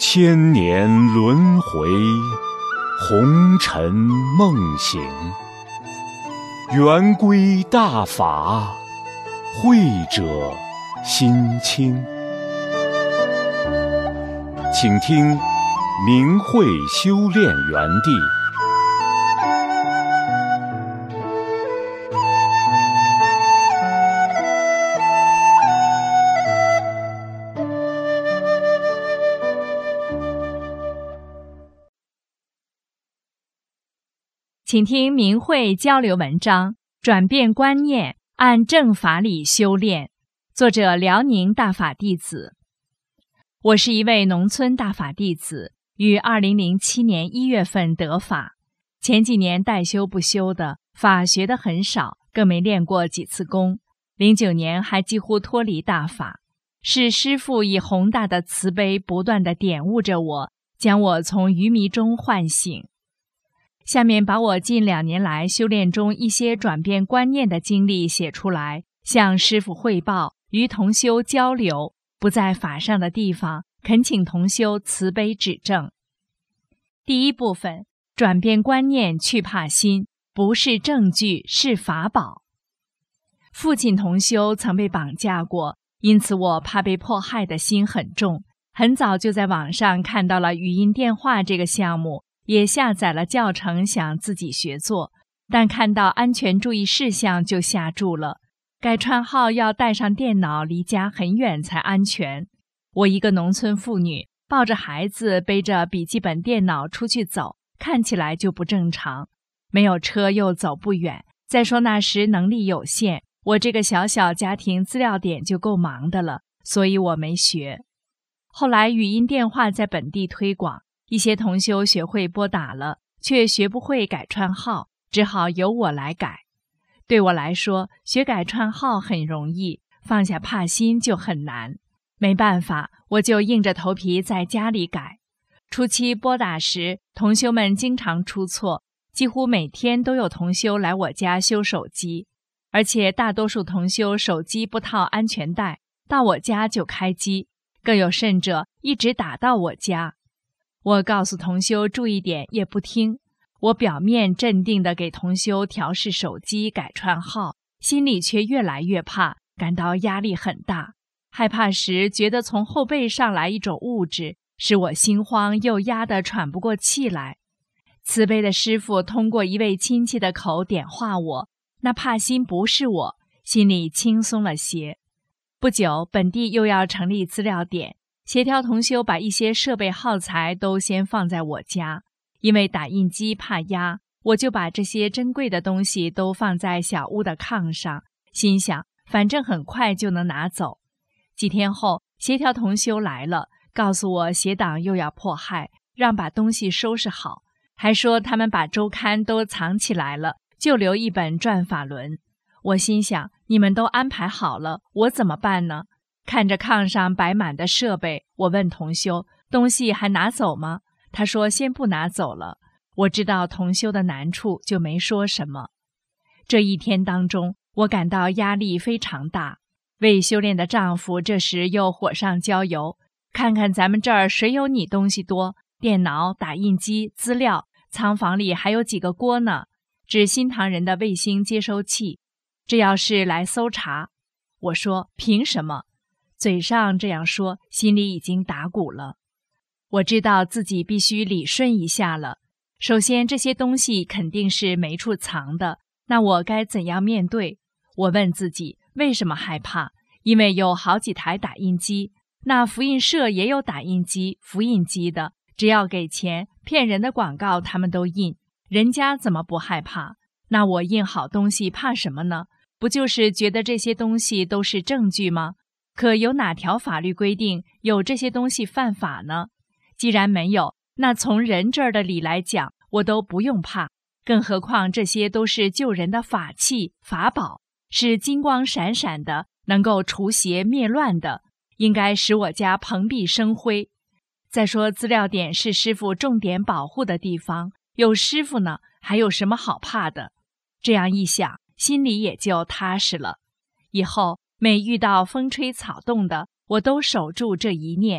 千年轮回，红尘梦醒。圆规大法，慧者心清。请听明慧修炼园地。 请听明慧交流文章，转变观念，按正法理修炼。作者辽宁大法弟子。我是一位农村大法弟子，于2007年1月份得法。前几年代修不修的，法学得很少，更没练过几次功。09年还几乎脱离大法，是师父以宏大的慈悲不断地点悟着我，将我从愚迷中唤醒。下面把我近2年来修炼中一些转变观念的经历写出来，向师父汇报，与同修交流，不在法上的地方，恳请同修慈悲指正。第一部分，转变观念去怕心，不是证据，是法宝。父亲同修曾被绑架过，因此我怕被迫害的心很重，很早就在网上看到了语音电话这个项目，也下载了教程，想自己学做，但看到安全注意事项就吓住了。改串号要带上电脑，离家很远才安全。我一个农村妇女，抱着孩子，背着笔记本电脑出去走，看起来就不正常。没有车又走不远，再说那时能力有限，我这个小小家庭资料点就够忙的了，所以我没学。后来语音电话在本地推广，一些同修学会拨打了，却学不会改串号，只好由我来改。对我来说，学改串号很容易，放下怕心就很难。没办法，我就硬着头皮在家里改。初期拨打时，同修们经常出错，几乎每天都有同修来我家修手机，而且大多数同修手机不套安全带，到我家就开机，更有甚者一直打到我家。我告诉同修注意点也不听，我表面镇定地给同修调试手机改串号，心里却越来越怕，感到压力很大。害怕时觉得从后背上来一种物质，使我心慌又压得喘不过气来。慈悲的师父通过一位亲戚的口点化我，那怕心不是我，心里轻松了些。不久，本地又要成立资料点，协调同修把一些设备耗材都先放在我家，因为打印机怕压，我就把这些珍贵的东西都放在小屋的炕上，心想反正很快就能拿走。几天后，协调同修来了，告诉我邪党又要迫害，让把东西收拾好，还说他们把周刊都藏起来了，就留一本转法轮。我心想，你们都安排好了，我怎么办呢？看着炕上摆满的设备，我问同修，东西还拿走吗？他说先不拿走了。我知道同修的难处，就没说什么。这一天当中，我感到压力非常大。为修炼的丈夫这时又火上浇油，看看咱们这儿谁有你东西多，电脑、打印机、资料，仓房里还有几个锅呢，指新唐人的卫星接收器，这要是来搜查。我说凭什么？嘴上这样说，心里已经打鼓了。我知道自己必须理顺一下了。首先，这些东西肯定是没处藏的，那我该怎样面对？我问自己，为什么害怕？因为有好几台打印机，那福印社也有打印机、复印机的，只要给钱，骗人的广告他们都印，人家怎么不害怕？那我印好东西怕什么呢？不就是觉得这些东西都是证据吗？可有哪条法律规定有这些东西犯法呢？既然没有，那从人这儿的理来讲，我都不用怕，更何况这些都是救人的法器、法宝，是金光闪闪的，能够除邪灭乱的，应该使我家蓬荜生辉。再说资料点是师父重点保护的地方，有师父呢，还有什么好怕的？这样一想，心里也就踏实了。以后每遇到风吹草动的，我都守住这一念，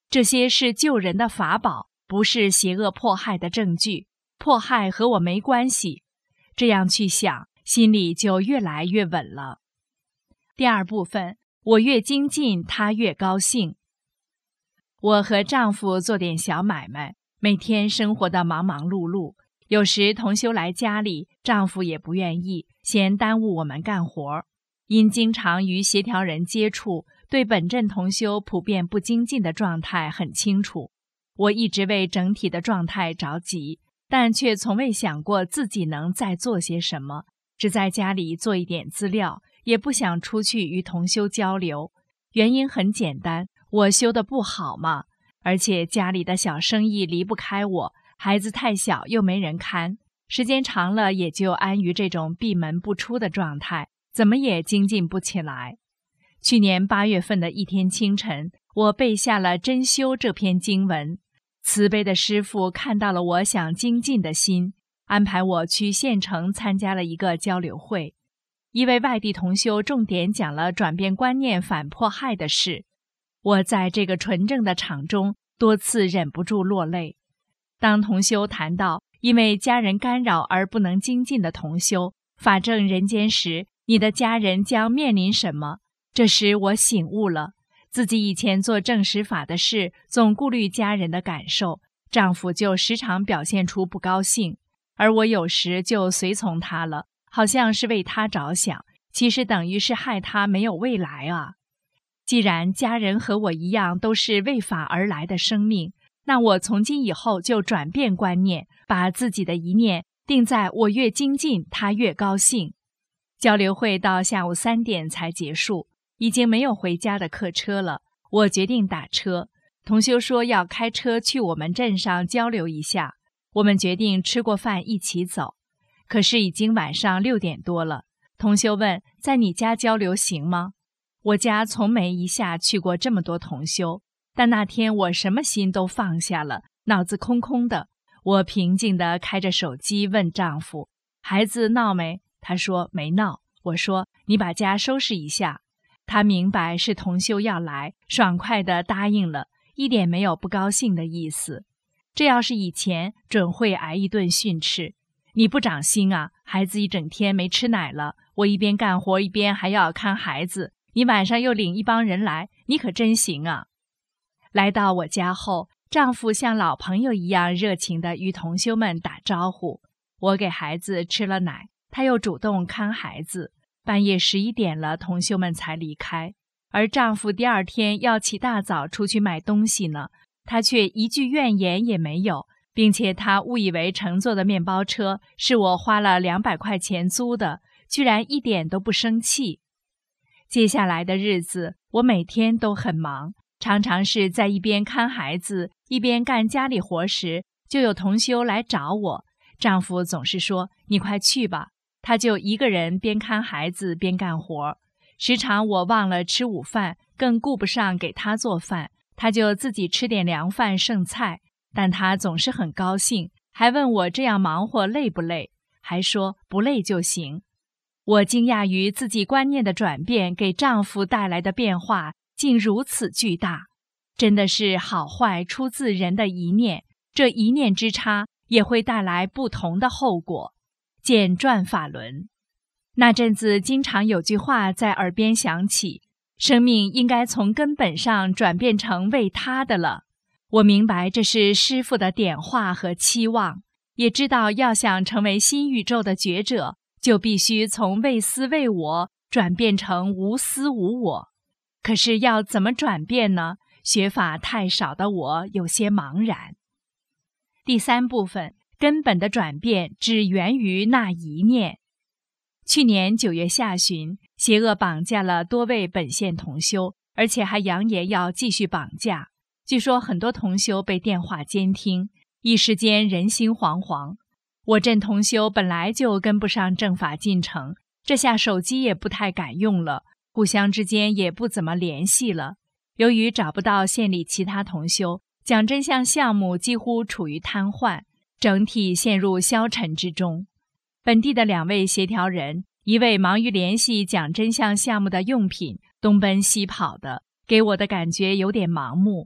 这些是救人的法宝，不是邪恶迫害的证据，迫害和我没关系。这样去想，心里就越来越稳了。第二部分，我越精进，他越高兴。我和丈夫做点小买卖，每天生活得忙忙碌碌。有时同修来家里，丈夫也不愿意，嫌耽误我们干活。因经常与协调人接触，对本镇同修普遍不精进的状态很清楚。我一直为整体的状态着急，但却从未想过自己能再做些什么，只在家里做一点资料，也不想出去与同修交流。原因很简单，我修得不好嘛，而且家里的小生意离不开我，孩子太小又没人看，时间长了也就安于这种闭门不出的状态，怎么也精进不起来。去年8月份的一天清晨，我背下了《真修》这篇经文。慈悲的师父看到了我想精进的心，安排我去县城参加了一个交流会。一位外地同修重点讲了转变观念反迫害的事。我在这个纯正的场中多次忍不住落泪。当同修谈到因为家人干扰而不能精进的同修，法证人间时，你的家人将面临什么？这时我醒悟了，自己以前做正实法的事，总顾虑家人的感受，丈夫就时常表现出不高兴，而我有时就随从他了，好像是为他着想，其实等于是害他没有未来啊。既然家人和我一样都是为法而来的生命，那我从今以后就转变观念，把自己的一念定在我越精进，他越高兴。交流会到下午3点才结束，已经没有回家的客车了，我决定打车。同修说要开车去我们镇上交流一下，我们决定吃过饭一起走。可是已经晚上6点多了，同修问在你家交流行吗？我家从没一下去过这么多同修，但那天我什么心都放下了，脑子空空的。我平静地开着手机问丈夫，孩子闹没？他说没闹。我说你把家收拾一下。他明白是同修要来，爽快地答应了，一点没有不高兴的意思。这要是以前，准会挨一顿训斥。你不长心啊，孩子一整天没吃奶了，我一边干活一边还要看孩子，你晚上又领一帮人来，你可真行啊。来到我家后，丈夫像老朋友一样热情地与同修们打招呼。我给孩子吃了奶，他又主动看孩子。半夜11点了，同修们才离开。而丈夫第二天要起大早出去买东西呢，他却一句怨言也没有，并且他误以为乘坐的面包车是我花了200块钱租的，居然一点都不生气。接下来的日子，我每天都很忙，常常是在一边看孩子，一边干家里活时，就有同修来找我。丈夫总是说：“你快去吧。”他就一个人边看孩子边干活。时常我忘了吃午饭，更顾不上给他做饭，他就自己吃点凉饭剩菜，但他总是很高兴，还问我这样忙活累不累，还说不累就行。我惊讶于自己观念的转变给丈夫带来的变化竟如此巨大，真的是好坏出自人的一念，这一念之差也会带来不同的后果。见转法轮。那阵子经常有句话在耳边响起，生命应该从根本上转变成为他的了。我明白这是师父的点化和期望，也知道要想成为新宇宙的觉者，就必须从为私为我转变成无私无我。可是要怎么转变呢？学法太少的我有些茫然。第3部分，根本的转变只源于那一念。去年9月下旬，邪恶绑架了多位本县同修，而且还扬言要继续绑架。据说很多同修被电话监听，一时间人心惶惶。我镇同修本来就跟不上正法进程，这下手机也不太敢用了，互相之间也不怎么联系了。由于找不到县里其他同修，讲真相项目几乎处于瘫痪，整体陷入消沉之中。本地的2位协调人，一位忙于联系讲真相项目的用品，东奔西跑的，给我的感觉有点盲目；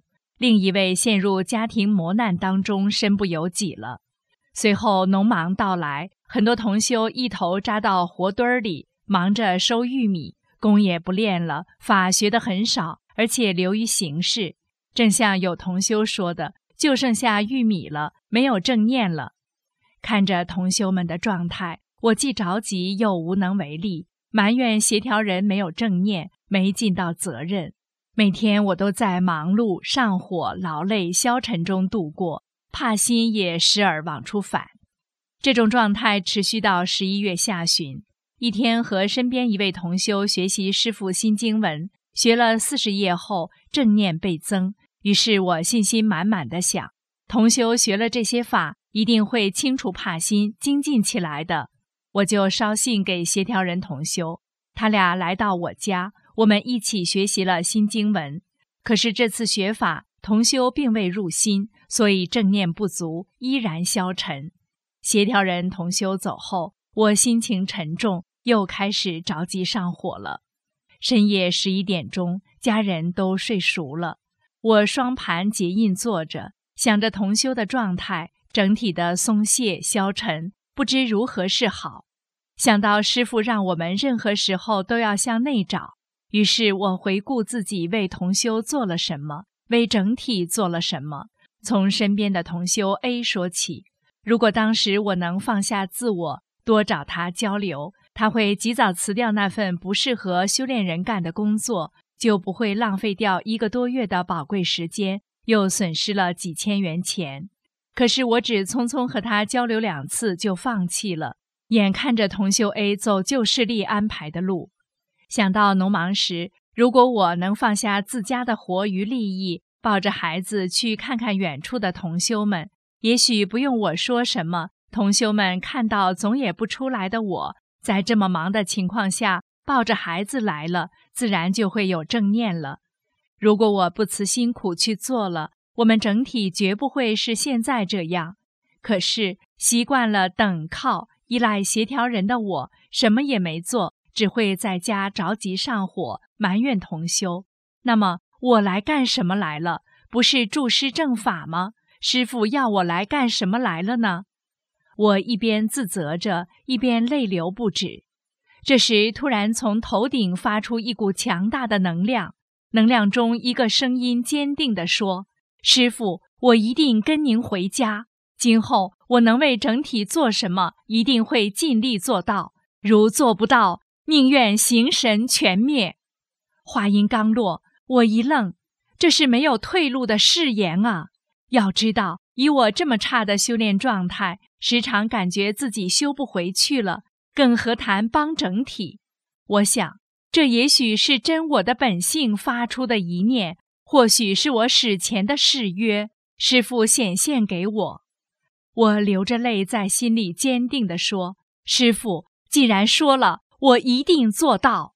另一位陷入家庭磨难当中，身不由己了。随后农忙到来，很多同修一头扎到活堆里，忙着收玉米，功也不练了，法学得很少，而且流于形式。正像有同修说的，就剩下玉米了，没有正念了。看着同修们的状态，我既着急又无能为力，埋怨协调人没有正念，没尽到责任。每天我都在忙碌、上火、劳累、消沉中度过，怕心也时而往出反。这种状态持续到11月下旬，一天和身边一位同修学习师父新经文，学了40页后，正念倍增。于是我信心满满地想，同修学了这些法，一定会清除怕心，精进起来的。我就捎信给协调人同修，他俩来到我家，我们一起学习了新经文。可是这次学法，同修并未入心，所以正念不足，依然消沉。协调人同修走后，我心情沉重，又开始着急上火了。深夜11点钟，家人都睡熟了，我双盘结印坐着，想着同修的状态，整体的松懈消沉，不知如何是好。想到师父让我们任何时候都要向内找，于是我回顾自己为同修做了什么，为整体做了什么。从身边的同修 A 说起，如果当时我能放下自我，多找他交流，他会及早辞掉那份不适合修炼人干的工作，就不会浪费掉1个多月的宝贵时间，又损失了几千元钱。可是我只匆匆和他交流2次就放弃了，眼看着同修 A 走旧势力安排的路。想到农忙时，如果我能放下自家的活与利益，抱着孩子去看看远处的同修们，也许不用我说什么，同修们看到总也不出来的我，在这么忙的情况下，抱着孩子来了，自然就会有正念了。如果我不辞辛苦去做了，我们整体绝不会是现在这样。可是习惯了等靠依赖协调人的我，什么也没做，只会在家着急上火，埋怨同修。那么我来干什么来了？不是助师正法吗？师父要我来干什么来了呢？我一边自责着，一边泪流不止。这时突然从头顶发出一股强大的能量，能量中一个声音坚定地说：师父，我一定跟您回家，今后我能为整体做什么，一定会尽力做到，如做不到，宁愿形神全灭。话音刚落，我一愣，这是没有退路的誓言啊！要知道，以我这么差的修炼状态，时常感觉自己修不回去了，更何谈帮整体。我想，这也许是真我的本性发出的一念，或许是我史前的誓约，师父显现给我。我流着泪在心里坚定地说：师父，既然说了，我一定做到。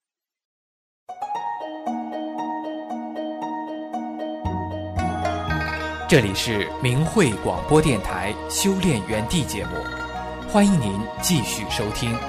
这里是明慧广播电台修炼园地节目，欢迎您继续收听。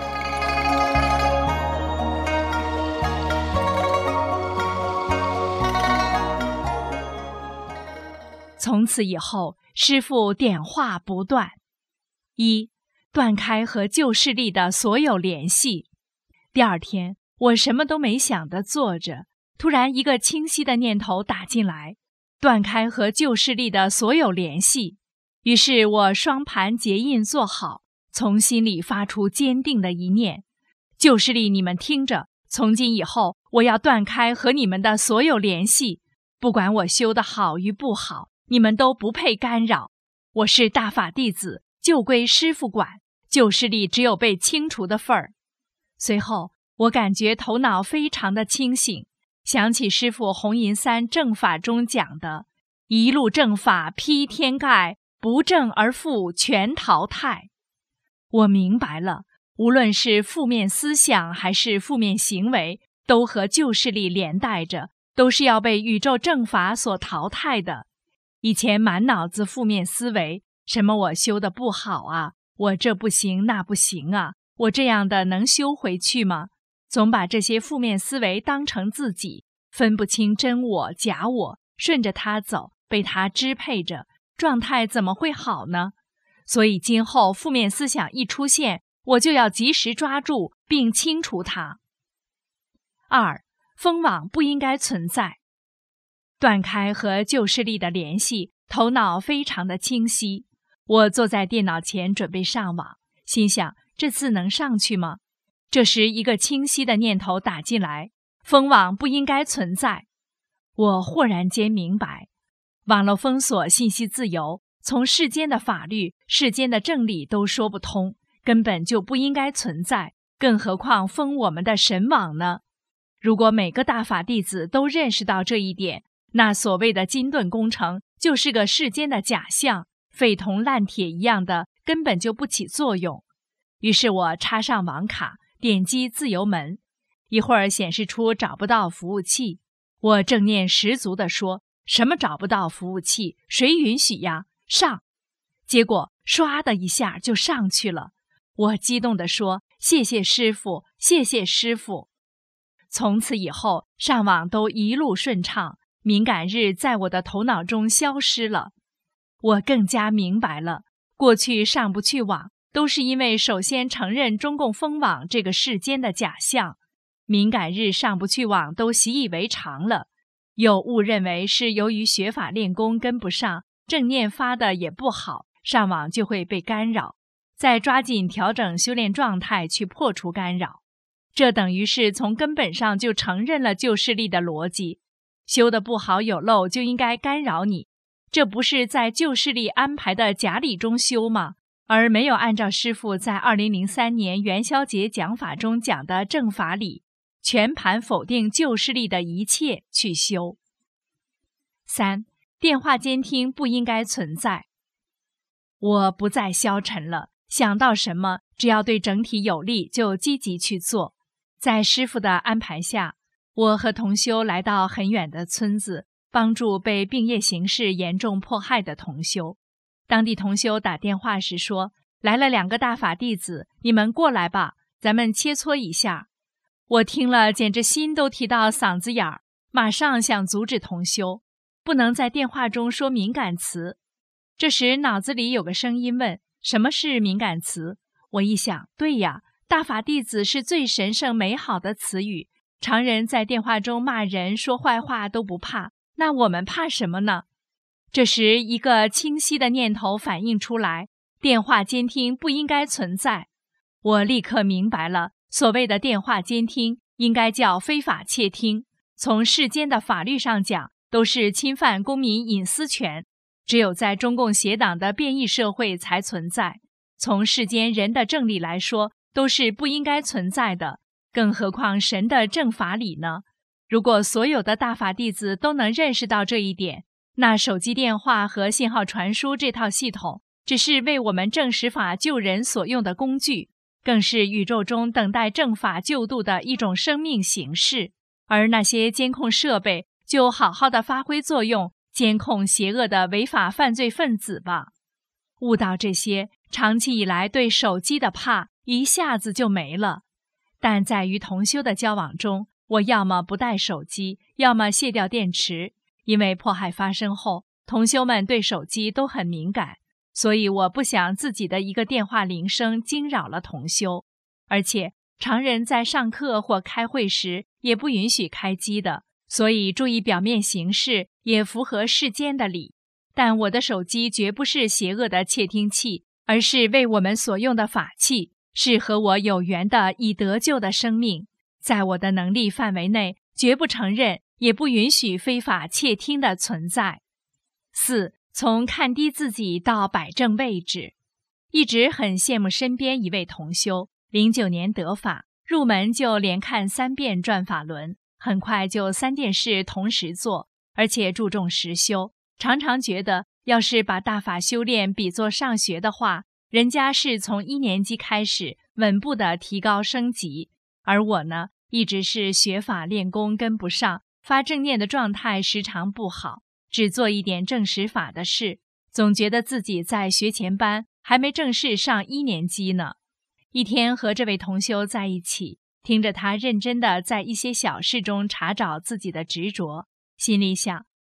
从此以后，师父点化不断：一、断开和旧势力的所有联系。第二天，我什么都没想地坐着，突然一个清晰的念头打进来：断开和旧势力的所有联系。于是我双盘结印做好，从心里发出坚定的一念：旧势力，你们听着，从今以后，我要断开和你们的所有联系，不管我修得好与不好，你们都不配干扰。我是大法弟子，就归师父管，旧势力只有被清除的份儿。随后我感觉头脑非常的清醒，想起师父红银三正法中讲的：一路正法劈天盖，不正而复全淘汰。我明白了，无论是负面思想还是负面行为，都和旧势力连带着，都是要被宇宙正法所淘汰的。以前满脑子负面思维，什么我修得不好啊，我这不行那不行啊，我这样的能修回去吗？总把这些负面思维当成自己，分不清真我假我，顺着它走， 被它支配着，状态怎么会好呢？所以今后负面思想一出现，我就要及时抓住并清除它。2. 锋网不应该存在。断开和旧势力的联系，头脑非常的清晰。我坐在电脑前准备上网，心想这次能上去吗？这时一个清晰的念头打进来，锋网不应该存在。我豁然间明白，网络封锁信息自由，从世间的法律、世间的正理都说不通，根本就不应该存在，更何况封我们的神网呢？如果每个大法弟子都认识到这一点，那所谓的金盾工程就是个世间的假象，废铜烂铁一样的，根本就不起作用。于是我插上网卡，点击自由门，一会儿显示出找不到服务器。我正念十足地说，什么找不到服务器？谁允许呀？上！结果唰的一下就上去了。我激动地说，谢谢师父，谢谢师父。从此以后，上网都一路顺畅，敏感日在我的头脑中消失了。我更加明白了，过去上不去网，都是因为首先承认中共封网这个世间的假象，敏感日上不去网都习以为常了，又误认为是由于学法练功跟不上，正念发的也不好，上网就会被干扰，再抓紧调整修炼状态去破除干扰。这等于是从根本上就承认了旧势力的逻辑，修得不好有漏就应该干扰你，这不是在旧势力安排的假理中修吗？而没有按照师父在2003年元宵节讲法中讲的正法理，全盘否定旧势力的一切去修。3. 电话监听不应该存在。我不再消沉了，想到什么，只要对整体有利就积极去做。在师父的安排下，我和同修来到很远的村子，帮助被病业形势严重迫害的同修。当地同修打电话时说，来了2个大法弟子，你们过来吧，咱们切磋一下。我听了简直心都提到嗓子眼儿，马上想阻止同修，不能在电话中说敏感词。这时脑子里有个声音问，什么是敏感词？我一想，对呀，大法弟子是最神圣美好的词语，常人在电话中骂人说坏话都不怕，那我们怕什么呢？这时一个清晰的念头反映出来，电话监听不应该存在。我立刻明白了，所谓的电话监听应该叫非法窃听，从世间的法律上讲都是侵犯公民隐私权，只有在中共邪党的变异社会才存在，从世间人的正理来说都是不应该存在的，更何况神的正法理呢？如果所有的大法弟子都能认识到这一点，那手机电话和信号传输这套系统只是为我们正实法救人所用的工具，更是宇宙中等待正法救度的一种生命形式，而那些监控设备就好好的发挥作用，监控邪恶的违法犯罪分子吧。悟到这些，长期以来对手机的怕一下子就没了。但在与同修的交往中，我要么不带手机，要么卸掉电池，因为迫害发生后，同修们对手机都很敏感，所以我不想自己的一个电话铃声惊扰了同修。而且常人在上课或开会时也不允许开机的，所以注意表面形式也符合世间的理。但我的手机绝不是邪恶的窃听器，而是为我们所用的法器，是和我有缘的已得救的生命。在我的能力范围内，绝不承认也不允许非法窃听的存在。4. 从看低自己到摆正位置。一直很羡慕身边一位同修，09年得法，入门就连看3遍转法轮，很快就3件事同时做，而且注重实修。常常觉得要是把大法修炼比作上学的话，人家是从1年级开始稳步的提高升级，而我呢，一直是学法练功跟不上，发正念的状态时常不好，只做一点正实法的事，总觉得自己在学前班还没正式上1年级呢。一天和这位同修在一起，听着他认真的在一些小事中查找自己的执着，心里想，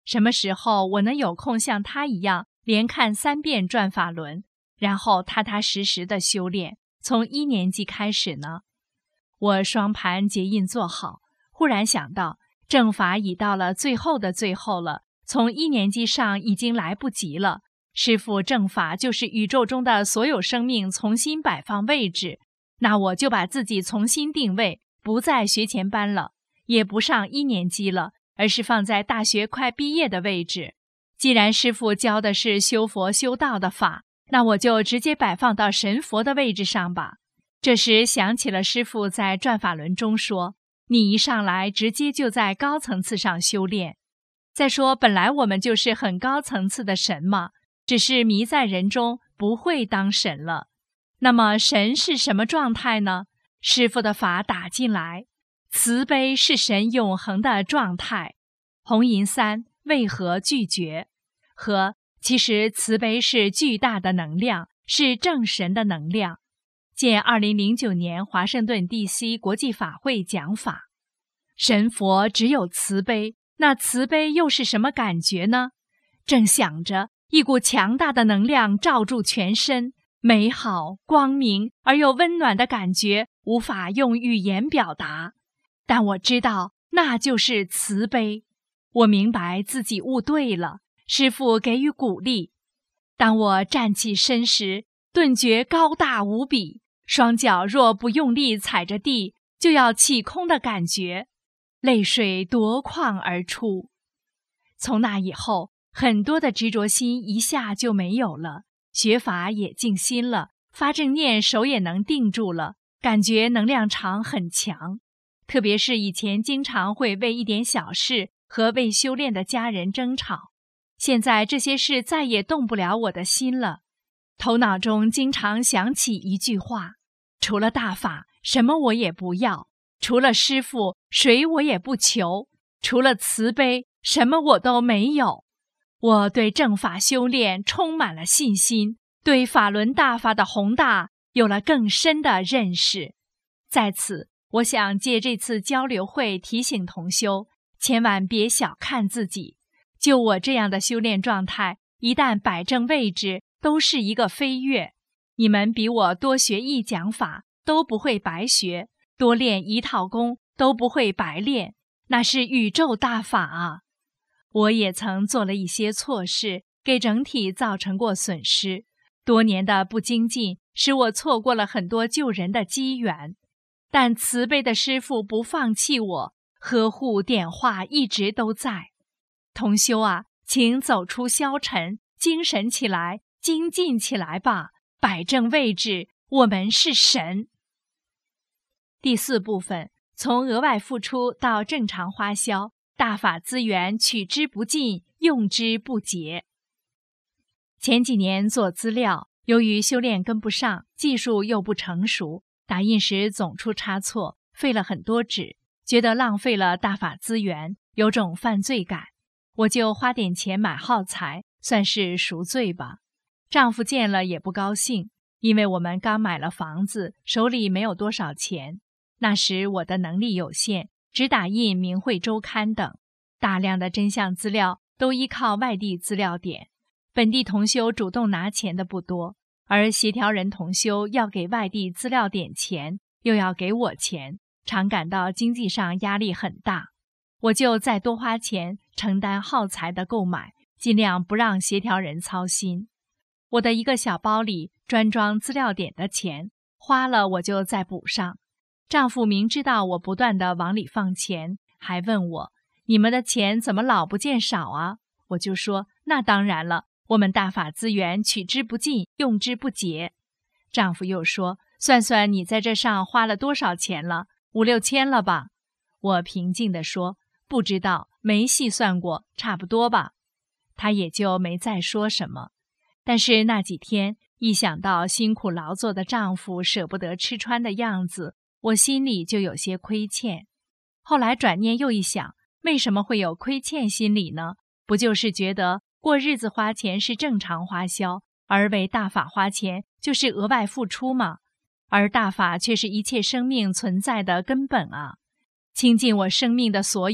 什么时候我能有空像他一样连看3遍转法轮，然后踏踏实实的修炼，从1年级开始呢？我双盘结印做好，忽然想到正法已到了最后的最后了，从1年级上已经来不及了。师父正法就是宇宙中的所有生命重新摆放位置，那我就把自己重新定位，不在学前班了，也不上1年级了，而是放在大学快毕业的位置。既然师父教的是修佛修道的法，那我就直接摆放到神佛的位置上吧。这时想起了师父在转法轮中说，你一上来直接就在高层次上修炼。再说本来我们就是很高层次的神嘛，只是迷在人中，不会当神了。那么神是什么状态呢？师父的法打进来，慈悲是神永恒的状态。红银3为何拒绝？和其实慈悲是巨大的能量，是正神的能量。见2009年华盛顿 DC 国际法会讲法。神佛只有慈悲，那慈悲又是什么感觉呢？正想着，一股强大的能量罩住全身，美好、光明而又温暖的感觉无法用语言表达，但我知道那就是慈悲。我明白自己悟对了，师父给予鼓励。当我站起身时，顿觉高大无比，双脚若不用力踩着地，就要起空的感觉，泪水夺眶而出。从那以后，很多的执着心一下就没有了，学法也静心了，发正念手也能定住了，感觉能量场很强。特别是以前经常会为一点小事和为修炼的家人争吵，现在这些事再也动不了我的心了。头脑中经常想起一句话，除了大法，什么我也不要；除了师父，谁我也不求；除了慈悲，什么我都没有。我对正法修炼充满了信心，对法轮大法的宏大有了更深的认识。在此，我想借这次交流会提醒同修，千万别小看自己。就我这样的修炼状态，一旦摆正位置，都是一个飞跃。你们比我多学1讲法，都不会白学；多练1套功，都不会白练。那是宇宙大法啊！我也曾做了一些错事，给整体造成过损失。多年的不精进，使我错过了很多救人的机缘。但慈悲的师父不放弃我，呵护点化一直都在。同修啊，请走出消沉，精神起来，精进起来吧，摆正位置，我们是神。第4部分，从额外付出到正常花销，大法资源取之不尽，用之不竭。前几年做资料，由于修炼跟不上，技术又不成熟，打印时总出差错，费了很多纸，觉得浪费了大法资源，有种犯罪感。我就花点钱买耗材，算是赎罪吧。丈夫见了也不高兴，因为我们刚买了房子，手里没有多少钱。那时我的能力有限，只打印《明慧周刊》等，大量的真相资料都依靠外地资料点，本地同修主动拿钱的不多，而协调人同修要给外地资料点钱，又要给我钱，常感到经济上压力很大。我就再多花钱承担耗材的购买，尽量不让协调人操心。我的一个小包里专装资料点的钱，花了我就再补上。丈夫明知道我不断地往里放钱，还问我，你们的钱怎么老不见少啊？我就说，那当然了，我们大法资源取之不尽，用之不竭。丈夫又说，算算你在这上花了多少钱了，5、6千了吧？我平静地说，不知道，没细算过，差不多吧。他也就没再说什么。但是那几天，一想到辛苦劳作的丈夫舍不得吃穿的样子，我心里就有些亏欠。后来转念又一想，为什么会有亏欠心理呢？不就是觉得过日子花钱是正常花销，而为大法花钱就是额外付出吗？而大法却是一切生命存在的根本啊！倾尽我生命的所有，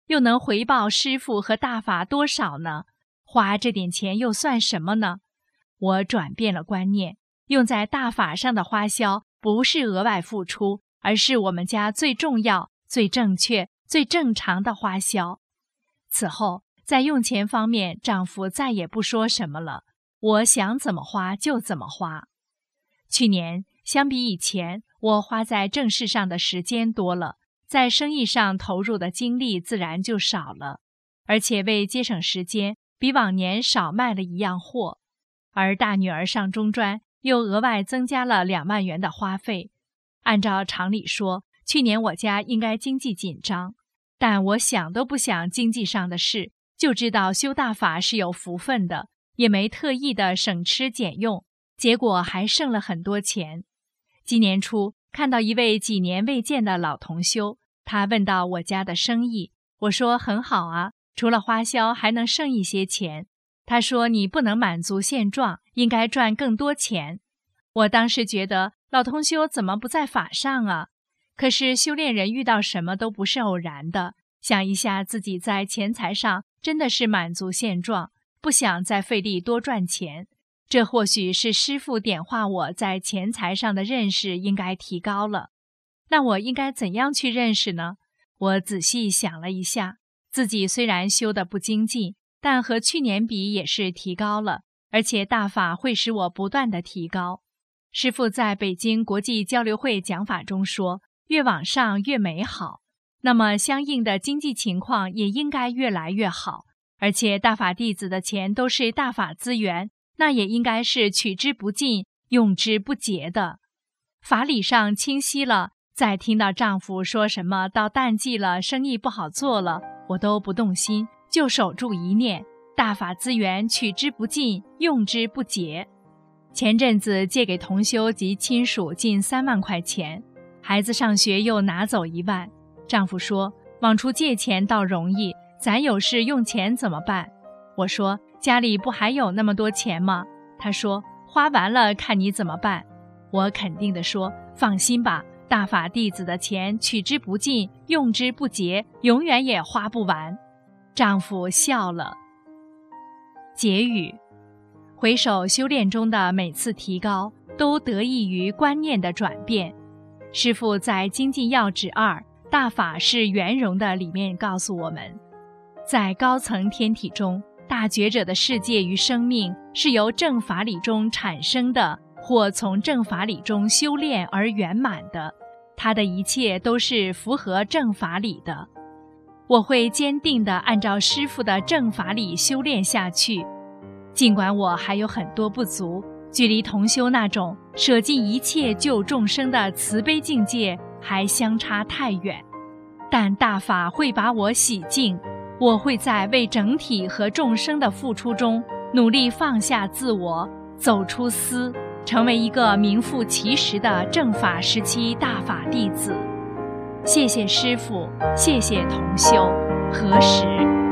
又能回报师父和大法多少呢？花这点钱又算什么呢？我转变了观念，用在大法上的花销不是额外付出，而是我们家最重要、最正确、最正常的花销。此后，在用钱方面，丈夫再也不说什么了，我想怎么花就怎么花。去年相比以前，我花在正事上的时间多了，在生意上投入的精力自然就少了，而且为节省时间，比往年少卖了一样货。而大女儿上中专，又额外增加了2万元的花费。按照常理说，去年我家应该经济紧张，但我想都不想经济上的事，就知道修大法是有福分的，也没特意的省吃俭用，结果还剩了很多钱。今年初看到一位几年未见的老同修，他问到我家的生意，我说很好啊，除了花销还能剩一些钱。他说你不能满足现状，应该赚更多钱。我当时觉得老同修怎么不在法上啊？可是修炼人遇到什么都不是偶然的，想一下自己在钱财上真的是满足现状，不想再费力多赚钱。这或许是师父点化我在钱财上的认识应该提高了。那我应该怎样去认识呢？我仔细想了一下，自己虽然修得不精进，但和去年比也是提高了，而且大法会使我不断的提高。师父在北京国际交流会讲法中说，越往上越美好，那么相应的经济情况也应该越来越好，而且大法弟子的钱都是大法资源，那也应该是取之不尽，用之不竭的。法理上清晰了，再听到丈夫说什么到淡季了，生意不好做了，我都不动心，就守住一念，大法资源取之不尽，用之不竭。前阵子借给同修及亲属近3万块钱，孩子上学又拿走1万。丈夫说，往出借钱倒容易，咱有事用钱怎么办？我说，家里不还有那么多钱吗？他说，花完了看你怎么办。我肯定地说，放心吧，大法弟子的钱取之不尽，用之不竭，永远也花不完。丈夫笑了。结语：回首修炼中的每次提高，都得益于观念的转变。师父在《精进要旨2大法是圆融》的里面告诉我们，在高层天体中，大觉者的世界与生命是由正法理中产生的，或从正法理中修炼而圆满的，它的一切都是符合正法理的。我会坚定地按照师父的正法理修炼下去，尽管我还有很多不足，距离同修那种舍尽一切救众生的慈悲境界还相差太远，但大法会把我洗净，我会在为整体和众生的付出中努力放下自我，走出私，成为一个名副其实的正法时期大法弟子。谢谢师父，谢谢同修，何时？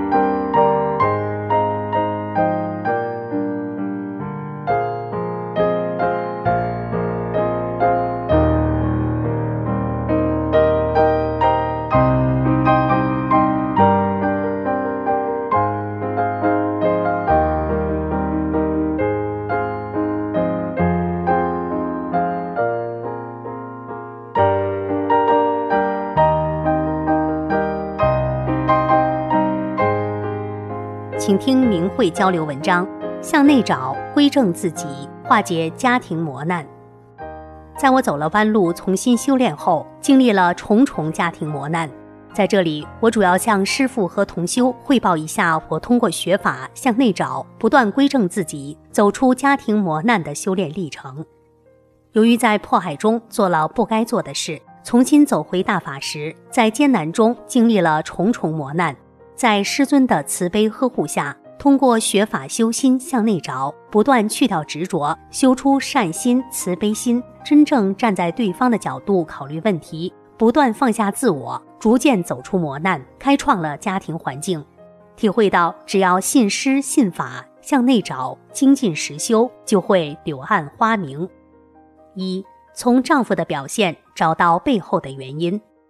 请听明慧交流文章，向内找，归正自己，化解家庭磨难。在我走了弯路重新修炼后，经历了重重家庭磨难。在这里，我主要向师父和同修汇报一下我通过学法向内找，不断归正自己，走出家庭磨难的修炼历程。由于在迫害中做了不该做的事，重新走回大法时，在艰难中经历了重重磨难。在师尊的慈悲呵护下，通过学法修心向内找，不断去掉执着，修出善心慈悲心，真正站在对方的角度考虑问题，不断放下自我，逐渐走出磨难，开创了家庭环境。体会到只要信师信法，向内找，精进实修，就会柳暗花明。1. 从丈夫的表现找到背后的原因。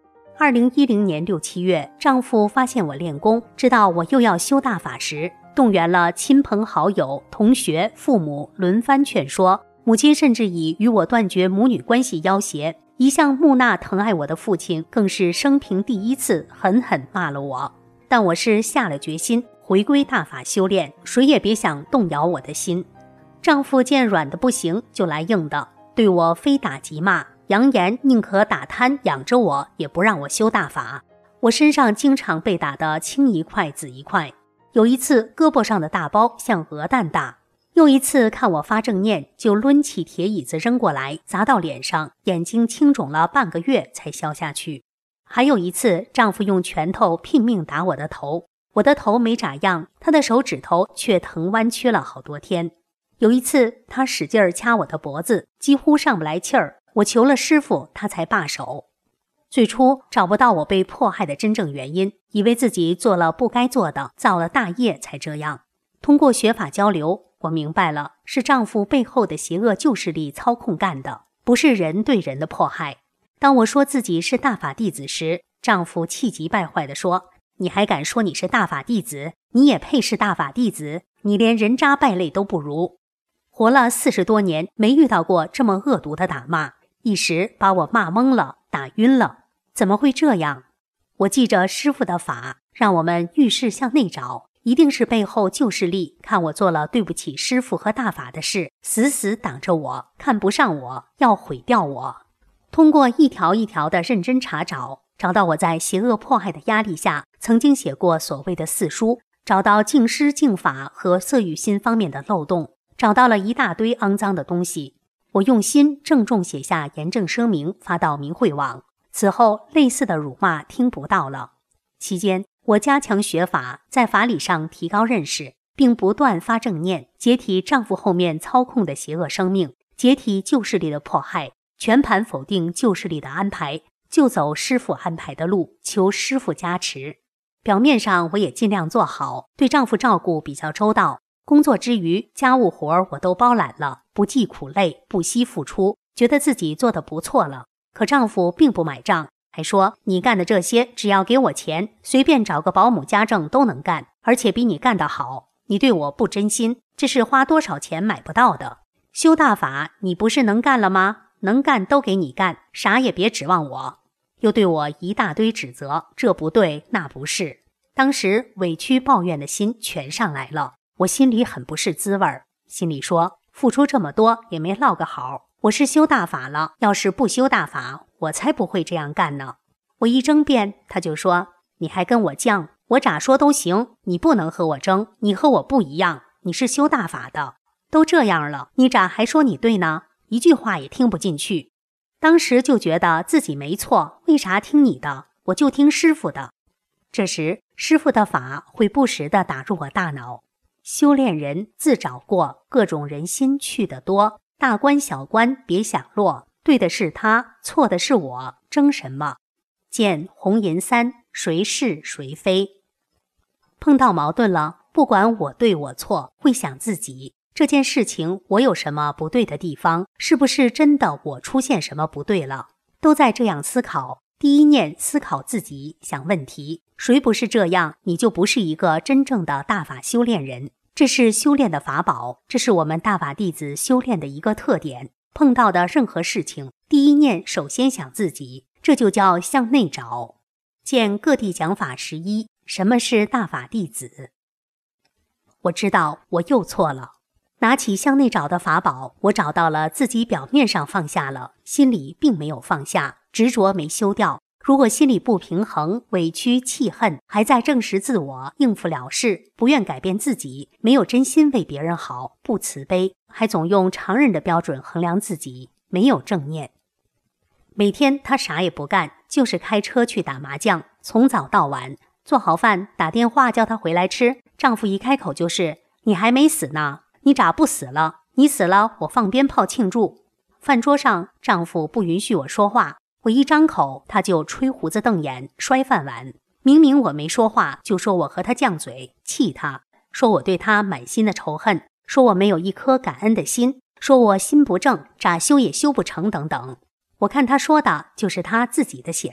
2010年6、7月，丈夫发现我练功，知道我又要修大法时，动员了亲朋好友、同学、父母轮番劝说，母亲甚至以与我断绝母女关系要挟。一向木讷疼爱我的父亲更是生平第一次狠狠骂了我。但我是下了决心回归大法修炼，谁也别想动摇我的心。丈夫见软的不行，就来硬的，对我非打即骂，扬言宁可打瘫养着我，也不让我修大法。我身上经常被打得青一块紫一块，有一次胳膊上的大包像鹅蛋大，又一次看我发正念，就抡起铁椅子扔过来，砸到脸上，眼睛青肿了半个月才消下去。还有一次，丈夫用拳头拼命打我的头，我的头没咋样，他的手指头却疼弯曲了好多天。有一次，他使劲掐我的脖子，几乎上不来气儿，我求了师傅，他才罢手。最初找不到我被迫害的真正原因，以为自己做了不该做的，造了大业才这样。通过学法交流，我明白了，是丈夫背后的邪恶旧势力操控干的，不是人对人的迫害。当我说自己是大法弟子时，丈夫气急败坏地说：“你还敢说你是大法弟子？你也配是大法弟子？你连人渣败类都不如！”活了40多年，没遇到过这么恶毒的打骂，一时把我骂懵了，打晕了。怎么会这样？我记着师父的法，让我们遇事向内找，一定是背后旧势力看我做了对不起师父和大法的事，死死挡着我，看不上我，要毁掉我。通过一条一条的认真查找，找到我在邪恶迫害的压力下曾经写过所谓的4书，找到净师净法和色欲心方面的漏洞，找到了一大堆肮脏的东西。我用心郑重写下严正声明，发到明慧网。此后类似的辱骂听不到了。期间我加强学法，在法理上提高认识，并不断发正念，解体丈夫后面操控的邪恶生命，解体旧势力的迫害，全盘否定旧势力的安排，就走师父安排的路，求师父加持。表面上我也尽量做好，对丈夫照顾比较周到，工作之余家务活我都包揽了，不计苦累，不惜付出，觉得自己做得不错了。可丈夫并不买账，还说你干的这些只要给我钱，随便找个保姆家政都能干，而且比你干得好。你对我不真心，这是花多少钱买不到的。修大法你不是能干了吗？能干都给你干，啥也别指望我。又对我一大堆指责，这不对那不是。当时委屈抱怨的心全上来了，我心里很不是滋味儿，心里说付出这么多也没落个好。我是修大法了，要是不修大法，我才不会这样干呢。我一争辩，他就说你还跟我犟，我咋说都行，你不能和我争，你和我不一样，你是修大法的，都这样了，你咋还说你对呢？一句话也听不进去。当时就觉得自己没错，为啥听你的？我就听师父的。这时师父的法会不时地打入我大脑，修炼人自找过，各种人心去得多，大官小官别想落，对的是他，错的是我，争什么？见红银3，谁是谁非。碰到矛盾了，不管我对我错，会想自己这件事情我有什么不对的地方，是不是真的我出现什么不对了，都在这样思考。第一念思考自己，想问题，谁不是这样，你就不是一个真正的大法修炼人。这是修炼的法宝，这是我们大法弟子修炼的一个特点。碰到的任何事情，第一念首先想自己，这就叫向内找。见各地讲法11，什么是大法弟子？我知道我又错了。拿起向内找的法宝，我找到了自己表面上放下了，心里并没有放下，执着没修掉。如果心里不平衡、委屈、气恨，还在证实自我、应付了事，不愿改变自己，没有真心为别人好，不慈悲，还总用常人的标准衡量自己，没有正念。每天他啥也不干，就是开车去打麻将，从早到晚，做好饭打电话叫他回来吃，丈夫一开口就是你还没死呢，你咋不死了？你死了我放鞭炮庆祝。饭桌上丈夫不允许我说话，我一张口他就吹胡子瞪眼摔饭碗，明明我没说话，就说我和他犟嘴，气他，说我对他满心的仇恨，说我没有一颗感恩的心，说我心不正，咋修也修不成等等。我看他说的就是他自己的写照，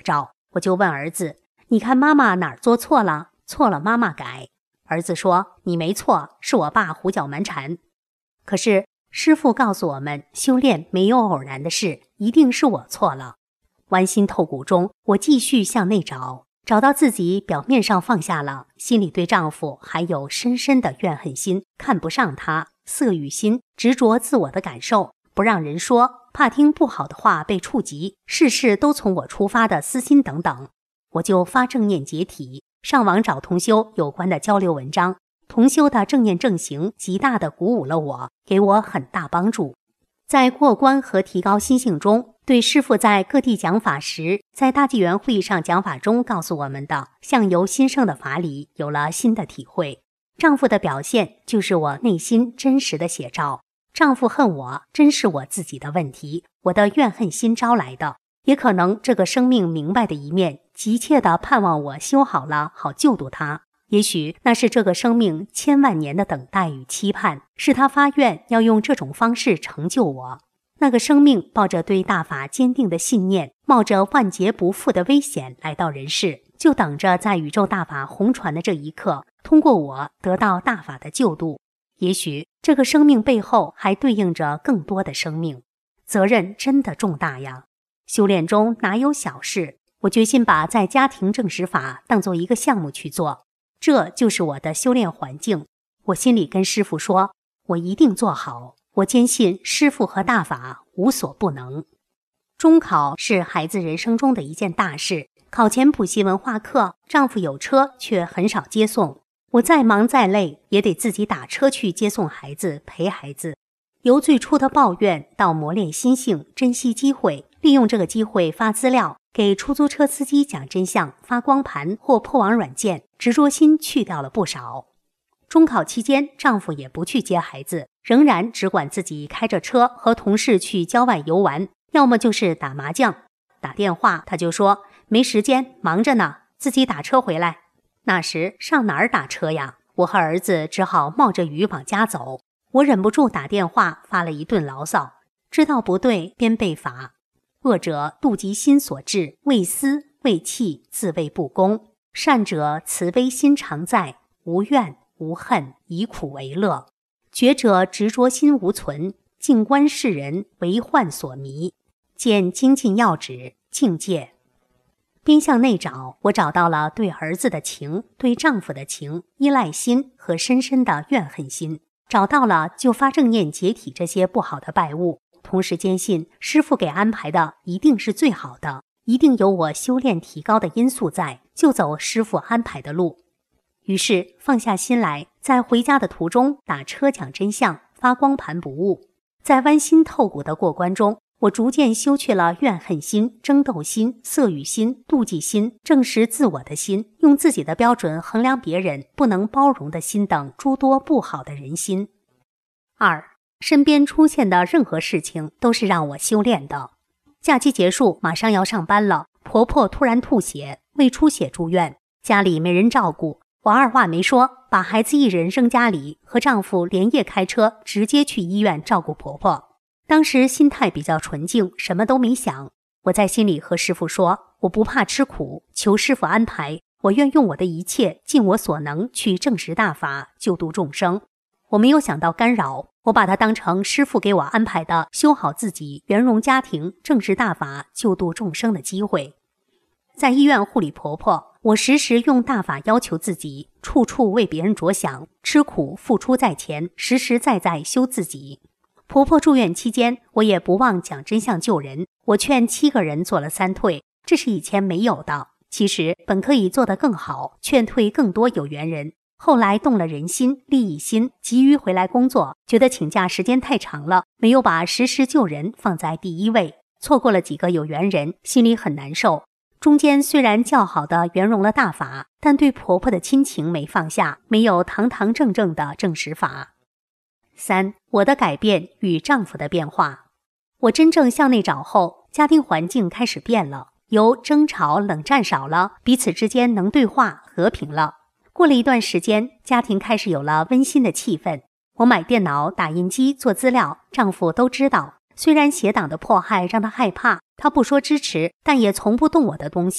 我就问儿子，你看妈妈哪儿做错了？错了妈妈改。儿子说，你没错，是我爸胡搅蛮缠。可是师父告诉我们，修炼没有偶然的事，一定是我错了。剜心透骨中，我继续向内找，找到自己表面上放下了，心里对丈夫还有深深的怨恨心，看不上他，色欲心，执着自我的感受，不让人说，怕听不好的话被触及，事事都从我出发的私心等等。我就发正念解体，上网找同修有关的交流文章，同修的正念正行极大地鼓舞了我，给我很大帮助。在过关和提高心性中，对师父在各地讲法时，在大纪元会议上讲法中告诉我们的相由心生的法理有了新的体会。丈夫的表现就是我内心真实的写照，丈夫恨我真是我自己的问题，我的怨恨心招来的，也可能这个生命明白的一面急切地盼望我修好了好救度他，也许那是这个生命千万年的等待与期盼，是他发愿要用这种方式成就我。那个生命抱着对大法坚定的信念，冒着万劫不复的危险来到人世，就等着在宇宙大法红传的这一刻，通过我得到大法的救度。也许这个生命背后还对应着更多的生命，责任真的重大呀。修炼中哪有小事，我决心把在家庭证实法当做一个项目去做，这就是我的修炼环境。我心里跟师父说，我一定做好，我坚信师父和大法无所不能。中考是孩子人生中的一件大事，考前补习文化课，丈夫有车却很少接送，我再忙再累也得自己打车去接送孩子，陪孩子。由最初的抱怨到磨练心性，珍惜机会，利用这个机会发资料，给出租车司机讲真相，发光盘或破网软件，执着心去掉了不少。中考期间，丈夫也不去接孩子，仍然只管自己开着车和同事去郊外游玩，要么就是打麻将。打电话他就说没时间，忙着呢，自己打车回来。那时上哪儿打车呀？我和儿子只好冒着雨往家走。我忍不住打电话发了一顿牢骚，知道不对便被罚。恶者妒忌心所致，为私为气，自谓不公；善者慈悲心常在，无怨无恨，以苦为乐。觉者执着心无存，静观世人，为幻所迷。见精进要旨，境界。边向内找，我找到了对儿子的情，对丈夫的情，依赖心和深深的怨恨心。找到了就发正念解体这些不好的败物，同时坚信师父给安排的一定是最好的，一定有我修炼提高的因素在，就走师父安排的路。于是放下心来，在回家的途中打车讲真相，发光盘不误。在剜心透骨的过关中，我逐渐修去了怨恨心、争斗心、色欲心、妒忌心、证实自我的心，用自己的标准衡量别人不能包容的心等诸多不好的人心。2. 身边出现的任何事情都是让我修炼的。假期结束，马上要上班了，婆婆突然吐血，胃出血住院，家里没人照顾，我二话没说，把孩子一人扔家里，和丈夫连夜开车直接去医院照顾婆婆。当时心态比较纯净，什么都没想。我在心里和师父说，我不怕吃苦，求师父安排，我愿用我的一切，尽我所能去证实大法，救度众生。我没有想到干扰，我把它当成师父给我安排的修好自己、圆融家庭、证实大法、救度众生的机会。在医院护理婆婆，我时时用大法要求自己，处处为别人着想，吃苦付出在前，实实在在修自己。婆婆住院期间，我也不忘讲真相救人，我劝7个人做了3退，这是以前没有的，其实本可以做得更好，劝退更多有缘人。后来动了人心、利益心，急于回来工作，觉得请假时间太长了，没有把时时救人放在第一位，错过了几个有缘人，心里很难受。中间虽然较好的圆融了大法，但对婆婆的亲情没放下，没有堂堂正正的证实法。3. 我的改变与丈夫的变化。我真正向内找后，家庭环境开始变了，由争吵冷战少了，彼此之间能对话和平了。过了一段时间，家庭开始有了温馨的气氛。我买电脑、打印机、做资料，丈夫都知道。虽然邪党的迫害让他害怕，他不说支持，但也从不动我的东西。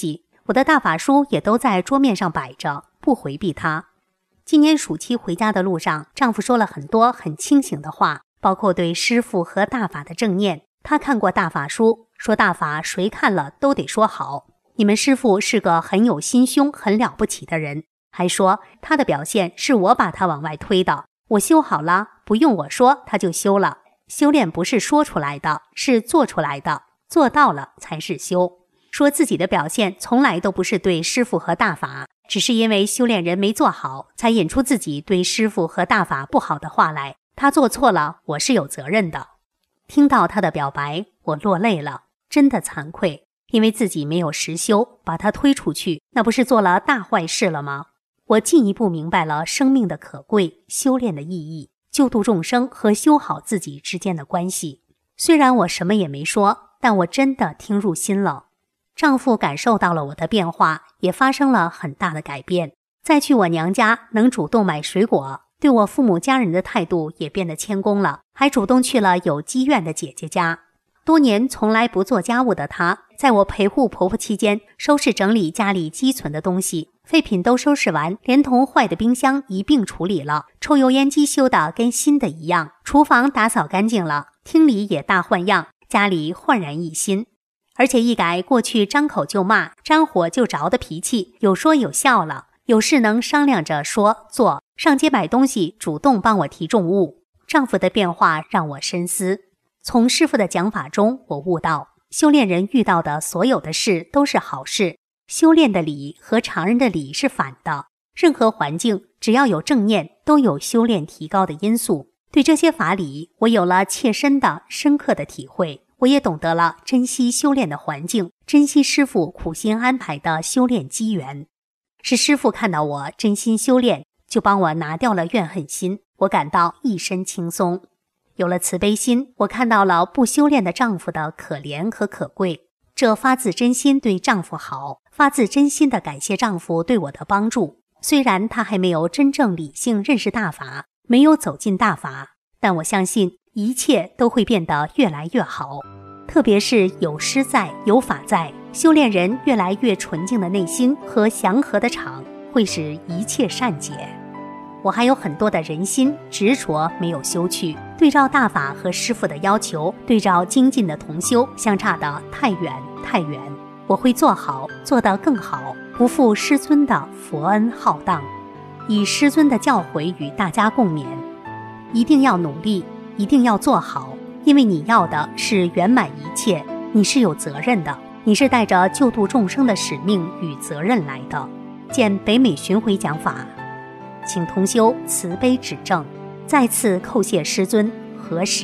我的大法书也都在桌面上摆着，不回避它。今年暑期回家的路上，丈夫说了很多很清醒的话，包括对师父和大法的正念。他看过大法书，说大法谁看了都得说好。你们师父是个很有心胸、很了不起的人，还说他的表现是我把他往外推的。我修好了，不用我说他就修了。修炼不是说出来的，是做出来的，做到了才是修。说自己的表现从来都不是对师父和大法，只是因为修炼人没做好，才引出自己对师父和大法不好的话来。他做错了，我是有责任的。听到他的表白，我落泪了，真的惭愧，因为自己没有实修，把他推出去，那不是做了大坏事了吗？我进一步明白了生命的可贵，修炼的意义，救度众生和修好自己之间的关系。虽然我什么也没说，但我真的听入心了。丈夫感受到了我的变化，也发生了很大的改变。再去我娘家，能主动买水果，对我父母家人的态度也变得谦恭了，还主动去了有积怨的姐姐家。多年从来不做家务的她，在我陪护婆婆期间，收拾整理家里积存的东西，废品都收拾完，连同坏的冰箱一并处理了，抽油烟机修得跟新的一样，厨房打扫干净了，厅里也大换样，家里焕然一新。而且一改过去张口就骂、沾火就着的脾气，有说有笑了，有事能商量着说做，上街买东西主动帮我提重物。丈夫的变化让我深思。从师父的讲法中，我悟到修炼人遇到的所有的事都是好事，修炼的理和常人的理是反的。任何环境只要有正念，都有修炼提高的因素。对这些法理，我有了切身的深刻的体会。我也懂得了珍惜修炼的环境，珍惜师父苦心安排的修炼机缘。是师父看到我真心修炼，就帮我拿掉了怨恨心，我感到一身轻松。有了慈悲心，我看到了不修炼的丈夫的可怜和可贵，这发自真心对丈夫好，发自真心的感谢丈夫对我的帮助。虽然他还没有真正理性认识大法，没有走进大法，但我相信一切都会变得越来越好。特别是有师在，有法在，修炼人越来越纯净的内心和祥和的场，会使一切善解。我还有很多的人心执着没有修去，对照大法和师父的要求，对照精进的同修，相差得太远太远。我会做好，做得更好，不负师尊的佛恩浩荡，以师尊的教诲与大家共勉。一定要努力，一定要做好，因为你要的是圆满一切，你是有责任的，你是带着救度众生的使命与责任来的。见北美巡回讲法，请同修慈悲指正，再次叩谢师尊，何时？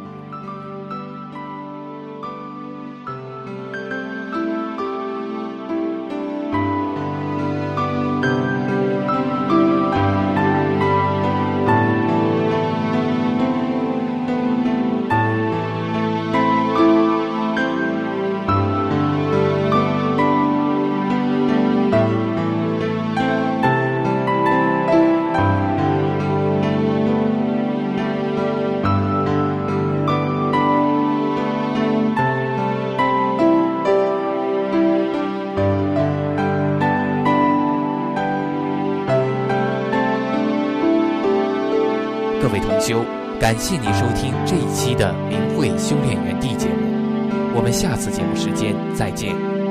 各位同修，感谢您收听这一期的明慧修炼园地节目，我们下次节目时间再见。